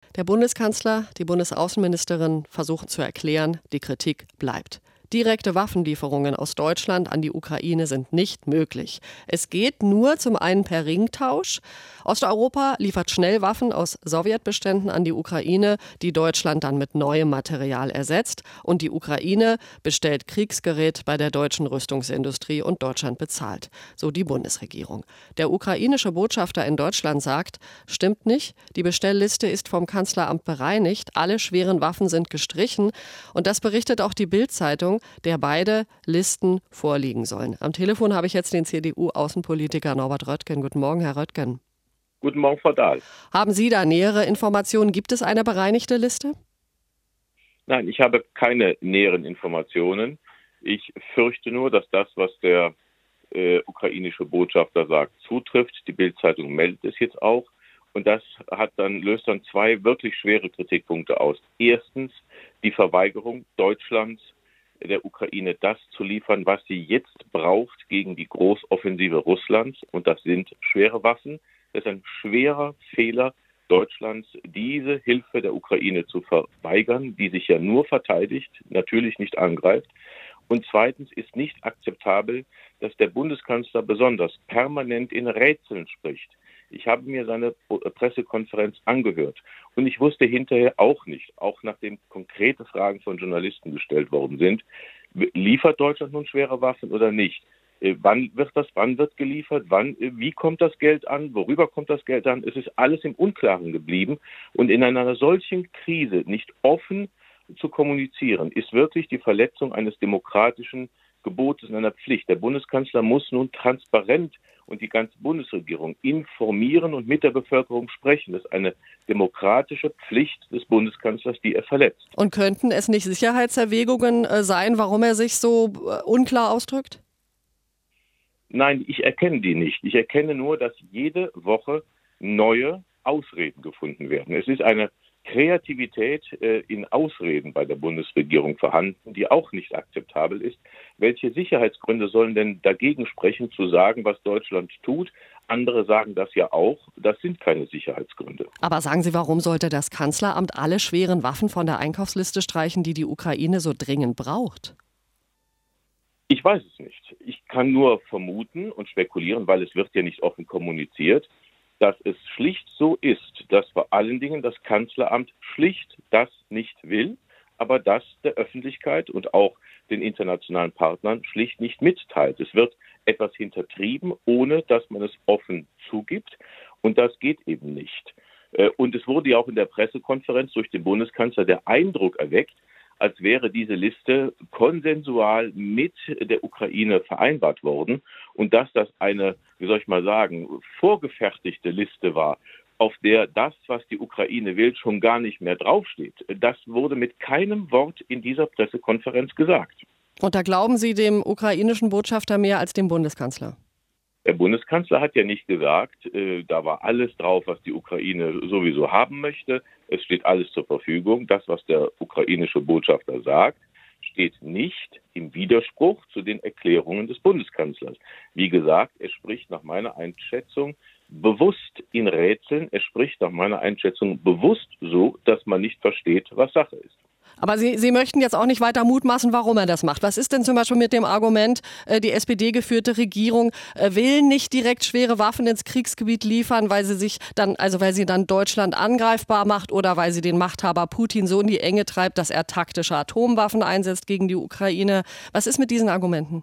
Der Bundeskanzler, die Bundesaußenministerin versuchen zu erklären, die Kritik bleibt. Direkte Waffenlieferungen aus Deutschland an die Ukraine sind nicht möglich. Es geht nur zum einen per Ringtausch. Osteuropa liefert schnell Waffen aus Sowjetbeständen an die Ukraine, die Deutschland dann mit neuem Material ersetzt. Und die Ukraine bestellt Kriegsgerät bei der deutschen Rüstungsindustrie und Deutschland bezahlt. So die Bundesregierung. Der ukrainische Botschafter in Deutschland sagt, stimmt nicht, die Bestellliste ist vom Kanzleramt bereinigt, alle schweren Waffen sind gestrichen. Und das berichtet auch die Bild-Zeitung, der beide Listen vorliegen sollen. Am Telefon habe ich jetzt den CDU-Außenpolitiker Norbert Röttgen. Guten Morgen, Herr Röttgen. Guten Morgen, Frau Dahl. Haben Sie da nähere Informationen? Gibt es eine bereinigte Liste? Nein, ich habe keine näheren Informationen. Ich fürchte nur, dass das, was der ukrainische Botschafter sagt, zutrifft. Die Bild-Zeitung meldet es jetzt auch. Und das löst dann zwei wirklich schwere Kritikpunkte aus. Erstens die Verweigerung Deutschlands der Ukraine das zu liefern, was sie jetzt braucht gegen die Großoffensive Russlands. Und das sind schwere Waffen. Das ist ein schwerer Fehler Deutschlands, diese Hilfe der Ukraine zu verweigern, die sich ja nur verteidigt, natürlich nicht angreift. Und zweitens ist nicht akzeptabel, dass der Bundeskanzler besonders permanent in Rätseln spricht. Ich habe mir seine Pressekonferenz angehört und ich wusste hinterher auch nicht, auch nachdem konkrete Fragen von Journalisten gestellt worden sind, liefert Deutschland nun schwere Waffen oder nicht? Wann wird geliefert? Wie kommt das Geld an? Worüber kommt das Geld an? Es ist alles im Unklaren geblieben und in einer solchen Krise nicht offen zu kommunizieren, ist wirklich die Verletzung eines demokratischen Gebotes und einer Pflicht. Der Bundeskanzler muss nun transparent und die ganze Bundesregierung informieren und mit der Bevölkerung sprechen. Das ist eine demokratische Pflicht des Bundeskanzlers, die er verletzt. Und könnten es nicht Sicherheitserwägungen sein, warum er sich so unklar ausdrückt? Nein, ich erkenne die nicht. Ich erkenne nur, dass jede Woche neue Ausreden gefunden werden. Es ist eine Kreativität in Ausreden bei der Bundesregierung vorhanden, die auch nicht akzeptabel ist. Welche Sicherheitsgründe sollen denn dagegen sprechen, zu sagen, was Deutschland tut? Andere sagen das ja auch. Das sind keine Sicherheitsgründe. Aber sagen Sie, warum sollte das Kanzleramt alle schweren Waffen von der Einkaufsliste streichen, die die Ukraine so dringend braucht? Ich weiß es nicht. Ich kann nur vermuten und spekulieren, weil es wird ja nicht offen kommuniziert, dass es schlicht so ist, dass vor allen Dingen das Kanzleramt schlicht das nicht will, aber das der Öffentlichkeit und auch den internationalen Partnern schlicht nicht mitteilt. Es wird etwas hintertrieben, ohne dass man es offen zugibt, und das geht eben nicht. Und es wurde ja auch in der Pressekonferenz durch den Bundeskanzler der Eindruck erweckt, als wäre diese Liste konsensual mit der Ukraine vereinbart worden und dass das eine, vorgefertigte Liste war, auf der das, was die Ukraine will, schon gar nicht mehr draufsteht. Das wurde mit keinem Wort in dieser Pressekonferenz gesagt. Und da glauben Sie dem ukrainischen Botschafter mehr als dem Bundeskanzler? Der Bundeskanzler hat ja nicht gesagt, da war alles drauf, was die Ukraine sowieso haben möchte. Es steht alles zur Verfügung. Das, was der ukrainische Botschafter sagt, steht nicht im Widerspruch zu den Erklärungen des Bundeskanzlers. Wie gesagt, er spricht nach meiner Einschätzung bewusst in Rätseln. Er spricht nach meiner Einschätzung bewusst so, dass man nicht versteht, was Sache ist. Aber Sie möchten jetzt auch nicht weiter mutmaßen, warum er das macht. Was ist denn zum Beispiel mit dem Argument, die SPD-geführte Regierung will nicht direkt schwere Waffen ins Kriegsgebiet liefern, weil sie dann Deutschland angreifbar macht oder weil sie den Machthaber Putin so in die Enge treibt, dass er taktische Atomwaffen einsetzt gegen die Ukraine. Was ist mit diesen Argumenten?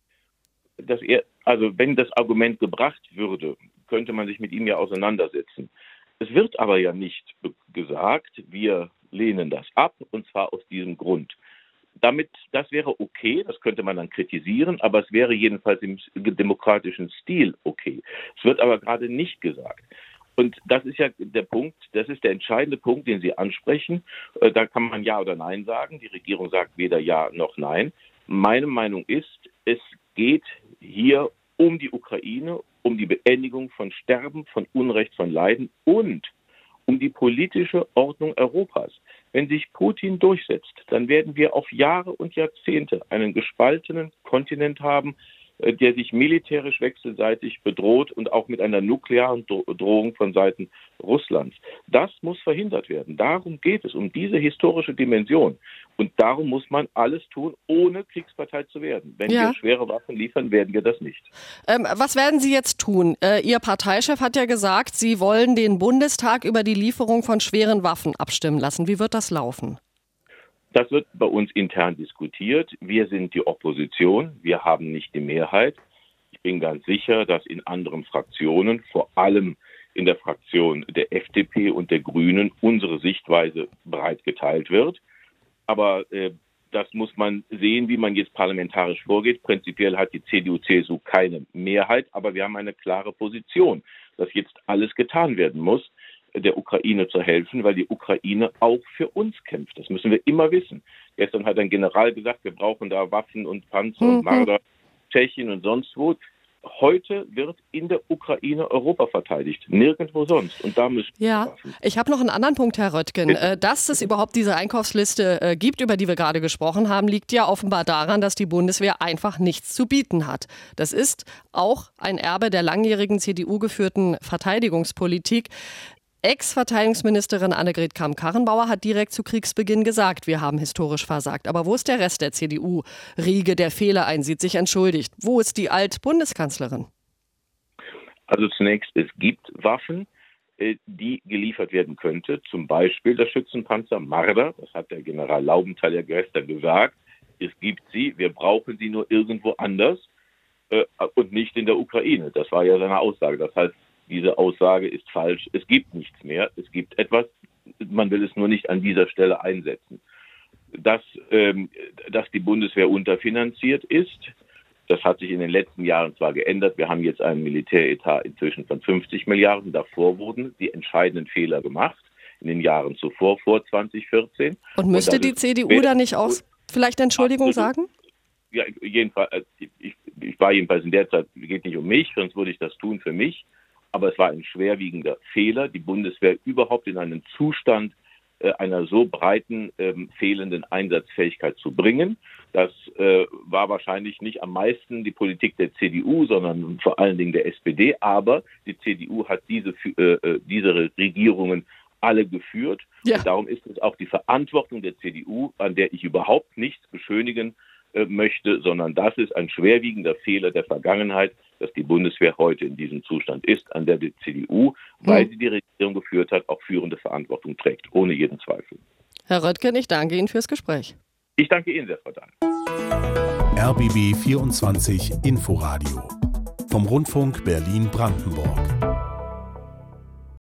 Wenn das Argument gebracht würde, könnte man sich mit ihm ja auseinandersetzen. Es wird aber ja nicht gesagt, wir lehnen das ab, und zwar aus diesem Grund. Das wäre okay, das könnte man dann kritisieren, aber es wäre jedenfalls im demokratischen Stil okay. Es wird aber gerade nicht gesagt. Und das ist ja der Punkt, das ist der entscheidende Punkt, den Sie ansprechen. Da kann man Ja oder Nein sagen. Die Regierung sagt weder Ja noch Nein. Meine Meinung ist, es geht hier um die Ukraine, um die Beendigung von Sterben, von Unrecht, von Leiden und um die politische Ordnung Europas. Wenn sich Putin durchsetzt, dann werden wir auf Jahre und Jahrzehnte einen gespaltenen Kontinent haben, der sich militärisch wechselseitig bedroht und auch mit einer nuklearen Drohung von Seiten Russlands. Das muss verhindert werden. Darum geht es, um diese historische Dimension. Und darum muss man alles tun, ohne Kriegspartei zu werden. Wenn wir schwere Waffen liefern, werden wir das nicht. Was werden Sie jetzt tun? Ihr Parteichef hat ja gesagt, Sie wollen den Bundestag über die Lieferung von schweren Waffen abstimmen lassen. Wie wird das laufen? Das wird bei uns intern diskutiert. Wir sind die Opposition. Wir haben nicht die Mehrheit. Ich bin ganz sicher, dass in anderen Fraktionen, vor allem in der Fraktion der FDP und der Grünen, unsere Sichtweise breit geteilt wird. Aber das muss man sehen, wie man jetzt parlamentarisch vorgeht. Prinzipiell hat die CDU/CSU keine Mehrheit, aber wir haben eine klare Position, dass jetzt alles getan werden muss, der Ukraine zu helfen, weil die Ukraine auch für uns kämpft. Das müssen wir immer wissen. Gestern hat ein General gesagt, wir brauchen da Waffen und Panzer und Marder, Tschechien und sonst wo. Heute wird in der Ukraine Europa verteidigt, nirgendwo sonst. Und da müssen wir Waffen. Ich habe noch einen anderen Punkt, Herr Röttgen. Dass es überhaupt diese Einkaufsliste gibt, über die wir gerade gesprochen haben, liegt ja offenbar daran, dass die Bundeswehr einfach nichts zu bieten hat. Das ist auch ein Erbe der langjährigen CDU-geführten Verteidigungspolitik. Ex-Verteidigungsministerin Annegret Kramp-Karrenbauer hat direkt zu Kriegsbeginn gesagt, wir haben historisch versagt. Aber wo ist der Rest der CDU-Riege, der Fehler einsieht, sich entschuldigt? Wo ist die Alt-Bundeskanzlerin? Also zunächst, es gibt Waffen, die geliefert werden könnte. Zum Beispiel der Schützenpanzer Marder, das hat der General Laubenthal ja gestern gesagt. Es gibt sie, wir brauchen sie nur irgendwo anders und nicht in der Ukraine. Das war ja seine Aussage. Das heißt, diese Aussage ist falsch. Es gibt nichts mehr. Es gibt etwas, man will es nur nicht an dieser Stelle einsetzen. Dass die Bundeswehr unterfinanziert ist, das hat sich in den letzten Jahren zwar geändert. Wir haben jetzt einen Militäretat inzwischen von 50 Milliarden. Davor wurden die entscheidenden Fehler gemacht, in den Jahren zuvor, vor 2014. Und müsste die CDU da nicht auch vielleicht Entschuldigung sagen? Ja, jedenfalls. Ich war jedenfalls in der Zeit, es geht nicht um mich, sonst würde ich das tun für mich. Aber es war ein schwerwiegender Fehler, die Bundeswehr überhaupt in einen Zustand einer so breiten fehlenden Einsatzfähigkeit zu bringen. Das war wahrscheinlich nicht am meisten die Politik der CDU, sondern vor allen Dingen der SPD. Aber die CDU hat diese Regierungen alle geführt. Ja. Und darum ist es auch die Verantwortung der CDU, an der ich überhaupt nichts beschönigen möchte, sondern das ist ein schwerwiegender Fehler der Vergangenheit, dass die Bundeswehr heute in diesem Zustand ist, an der die CDU, weil sie die Regierung geführt hat, auch führende Verantwortung trägt, ohne jeden Zweifel. Herr Röttgen, ich danke Ihnen fürs Gespräch. Ich danke Ihnen sehr, Frau Dahl. RBB 24 Inforadio vom Rundfunk Berlin-Brandenburg.